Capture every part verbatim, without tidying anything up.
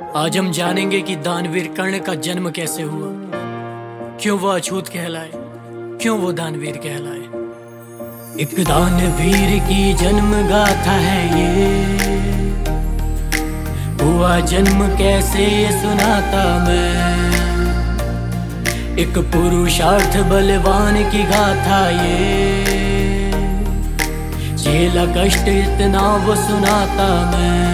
आज हम जानेंगे कि दानवीर कर्ण का जन्म कैसे हुआ, क्यों वो अछूत कहलाए, क्यों वो दानवीर कहलाए। एक दानवीर की जन्म गाथा है ये, हुआ जन्म कैसे ये सुनाता मैं। एक पुरुषार्थ बलवान की गाथा ये, झेला कष्ट इतना वो सुनाता मैं।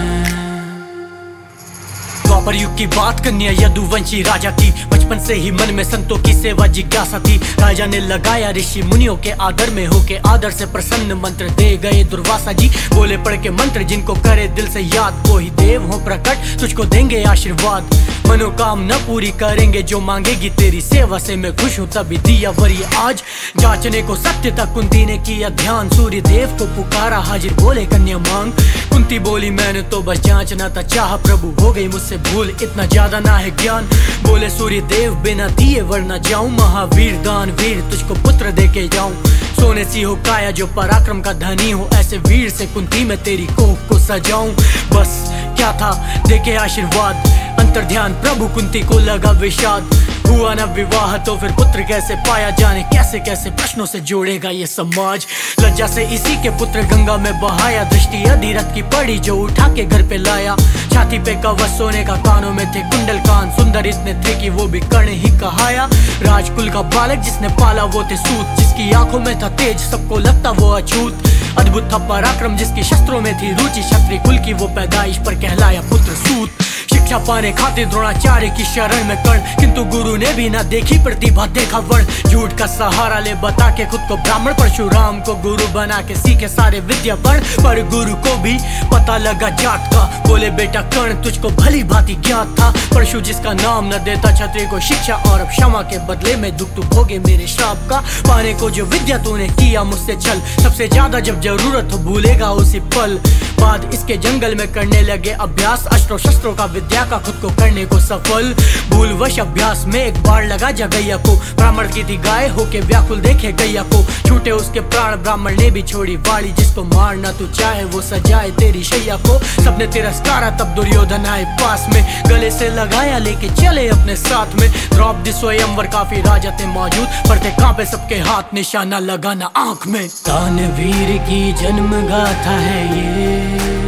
द्वापर युग की बात कन्या यदुवंशी राजा की, बचपन से ही मन में संतों की सेवा जिज्ञासा थी। राजा ने लगाया ऋषि मुनियों के आदर में, होके आदर से प्रसन्न मंत्र दे गए दुर्वासा जी। बोले पढ़ के मंत्र जिनको करे दिल से याद, वो ही देव हो प्रकट तुझको देंगे आशीर्वाद। मनोकामना पूरी करेंगे जो मांगेगी तेरी सेवा से मैं खुश हूँ तभी दिया वरी आज। जांचने को सत्य तक कुंती ने किया ध्यान, सूर्य देव को पुकारा हाजिर बोले कन्या मांग। कुंती बोली मैंने तो बस जांचना था चाह, प्रभु हो गई मुझसे भूल इतना ज्यादा ना है ज्ञान। बोले सूर्य देव बिना दिए वरना जाऊं, महावीर दानवीर तुझको पुत्र देके जाऊं। सोने सी हो काया जो पराक्रम का धनी हो, ऐसे वीर से कुंती में तेरी कोख को सजाऊं। बस क्या था देके आशीर्वाद, अंतर ध्यान प्रभु कुंती को लगा विषाद। हुआ न विवाह तो फिर पुत्र कैसे पाया, जाने कैसे कैसे प्रश्नों से जोड़ेगा ये समाज। लज्जा से इसी के पुत्र गंगा में बहाया, दृष्टि अधिरथ की पड़ी जो उठा के घर पे लाया। छाती पे कवच सोने का, कानों में थे कुंडल कान, सुंदर इतने थे कि वो भी कर्ण ही कहाया। राजकुल का बालक जिसने पाला वो थे सूत, जिसकी आंखों में था तेज सबको लगता वो अछूत। अद्भुत था पराक्रम जिसकी शस्त्रों में थी रुचि, क्षत्रिय कुल की वो पैदाइश पर कहलाया पुत्र सूत। शिक्षा पाने खातिर द्रोणाचार्य की शरण में कर्ण, किंतु गुरु ने भी ना देखी प्रतिभा देखा वर्ण। झूठ का सहारा ले बता के खुद को ब्राह्मण, परशुराम को गुरु बना के सीखे सारे विद्या पढ़। पर गुरु को भी पता लगा जात का, बोले बेटा कर्ण तुझको भली भांति ज्ञात था। परशु जिसका नाम न देता क्षत्रिय को शिक्षा, और अब क्षमा के बदले में दुख तू भोगे मेरे श्राप का। पाने को जो विद्या तूने किया मुझसे छल, सबसे ज्यादा जब जरूरत हो भूलेगा उसी पल। बाद इसके जंगल में करने लगे अभ्यास, अस्त्रों शस्त्रों का विद्या का खुद को करने को सफल। भूलवश अभ्यास में एक बार लगा जा गैया को, ब्राह्मण की थी गाय होके व्याकुल देखे गैया को। छूटे उसके प्राण ब्राह्मण ने भी छोड़ी वाली, जिसको मारना तू चाहे वो सजाए तेरी शैया को। सबने तिरस्कारा तब दुर्योधन आए पास में, गले से लगाया लेके चले अपने साथ में। द्रौपदी स्वयंवर काफी राजा थे मौजूद, पर थे कांपे सबके हाथ निशाना लगाना आंख में। दानवीर की जन्म गाथा है ये,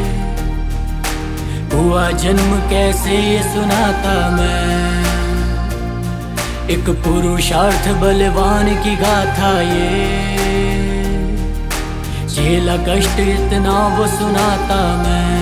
हुआ जन्म कैसे ये सुनाता मैं। एक पुरुषार्थ बलवान की गाथा ये, झेला कष्ट इतना वो सुनाता मैं।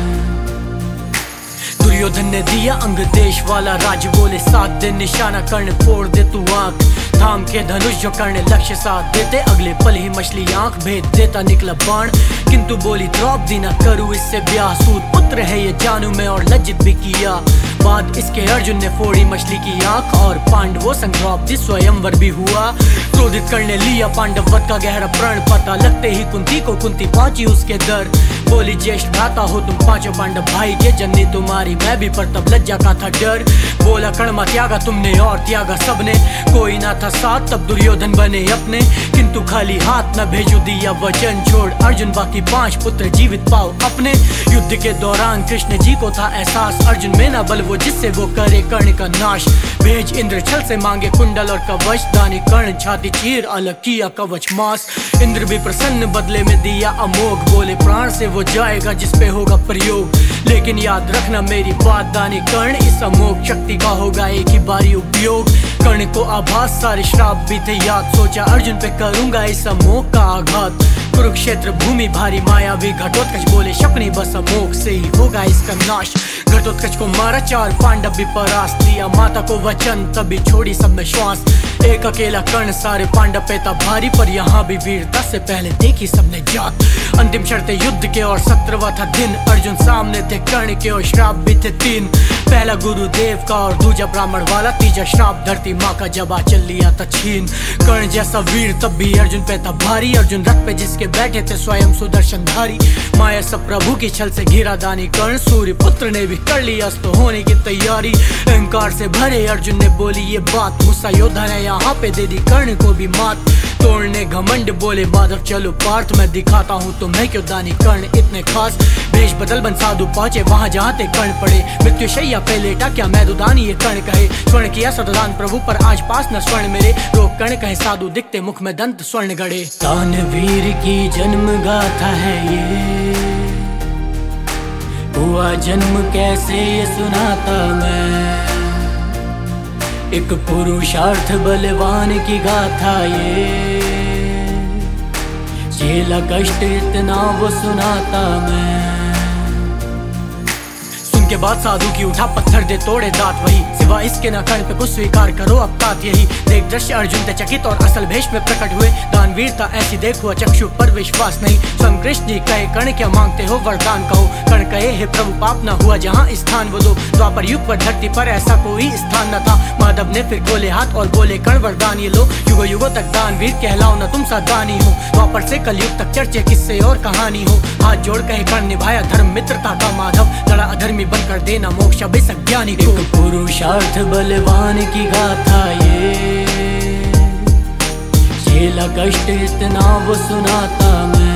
दुर्योधन ने दिया अंग देश वाला राज, बोले साथ दे निशाना कर्ण फोड़ दे तू आंख। थाम के धनुष जो कर्ण लक्ष्य साथ देते, अगले पल ही मछली आंख भेद देता निकला बाण। किंतु बोली द्रौपदी ना करूं इससे ब्याह, सूत पुत्र है ये जानू मैं और लज्जित भी किया। बाद इसके अर्जुन ने फोड़ी मछली की आंख, और पांडवों संग द्रौपदी स्वयंवर भी हुआ। क्रोधित करने लिया पांडव वध का गहरा प्रण, पता लगते ही कुंती को कुंती पहुंची उसके दर। बोली ज्येष्ठ भ्राता हो तुम पांचों पांडव भाई के, जननी तुम्हारी मैं भी पर तब लज्जा का था डर। बोला कर्ण त्यागा तुमने और त्यागा सबने, कोई ना था साथ तब दुर्योधन बने अपने। किंतु खाली हाथ न भेजू दिया वचन, छोड़ अर्जुन बाकी पांच पुत्र जीवित पाओ अपने। युद्ध के दौरान कृष्ण जी को था एहसास, अर्जुन में ना बल वो जिससे वो करे कर्ण का नाश। भेज इंद्र छल से मांगे कुंडल और कवच, दानी कर्ण छाती चीर अलग किया कवच मास। इंद्र भी प्रसन्न बदले में दिया अमोघ, बोले प्राण से वो जाएगा जिसपे होगा प्रयोग। लेकिन याद रखना मेरी बात दानी कर्ण, इस अमोघ शक्ति का होगा एक ही बारी उपयोग। कर्ण को आभास सारे श्राप भी थे याद, सोचा अर्जुन पे करूंगा इस अमोघ का आघात। कुरुक्षेत्र भूमि भारी माया भी घटोत्कच, बोले शकुनी बस अमोघ से ही होगा इसका नाश। घटोत्कच को मारा चार पांडव भी परास्त, दिया माता को वचन तभी छोड़ी सब में श्वास। एक अकेला कर्ण सारे पांडव पे था भारी, पर यहाँ भी वीरता से पहले देखी सबने जात। अंतिम शर्त युद्ध के और सत्रहवां था दिन, अर्जुन सामने थे कर्ण के और श्राप भी थे तीन। पहला गुरुदेव का और दूजा ब्राह्मण वाला, तीजा श्राप धरती माँ का जब आ चल लिया था छीन। कर्ण जैसा वीर तब भी अर्जुन पे था भारी, अर्जुन रथ पे जिसके बैठे थे स्वयं सुदर्शन धारी। माया सब प्रभु की छल से घिरा दानी कर्ण, सूर्य पुत्र ने भी कर लिया अस्त होने की तैयारी। अहंकार से भरे अर्जुन ने बोली ये बात, गुस्सा योद्धा ने यहाँ पे दे दी कर्ण को भी मात। तोड़ने घमंड बोले माधव चलो पार्थ, मैं दिखाता हूँ तुम्हें क्यों दानी कर्ण इतने खास। भेष बदल बन साधु पहुंचे वहां जहाँ ते कर्ण पड़े, मृत्यु शैया पे लेटा क्या मैं दुदानी ये कर्ण कहे। स्वर्ण किया सतदान प्रभु पर आज पास न स्वर्ण मेरे, रोग कर्ण कहे साधु दिखते मुख में दंत स्वर्ण गड़े। दानवीर की जन्म गाथा है ये, हुआ जन्म कैसे ये सुनाता मैं। एक पुरुषार्थ बलवान की गाथा ये, झेला कष्ट इतना वो सुनाता मैं। के बाद साधु की उठा पत्थर दे तोड़े दांत वही, सिवा इसके न कर्ण पे कुछ स्वीकार करो अब तात यही। देख दृश्य अर्जुन ते चकित और असल भेष में प्रकट हुए, दानवीरता ऐसी देखो चक्षु पर विश्वास नहीं। स्वयं कृष्ण जी कहे कर्ण क्या मांगते हो वरदान कहो, कर्ण कहे हे प्रभु पाप न हुआ जहाँ स्थान वो दो। द्वापर युग पर धरती पर ऐसा कोई स्थान न था, माधव ने फिर खोले हाथ और बोले कर्ण वरदान ये लो। युगो युगो तक दानवीर कहलाओ न तुम सा दानी हो, द्वापर से कलयुग तक चर्चे किस्से और कहानी हो। हाथ जोड़ कहे कर्ण निभाया धर्म मित्रता का माधव, लड़ा अधर्मी कर देना मोक्ष अभिषेक ज्ञानी को। एक पुरुषार्थ बलवान की गाथा ये, झेला कष्ट इतना वो सुनाता मैं।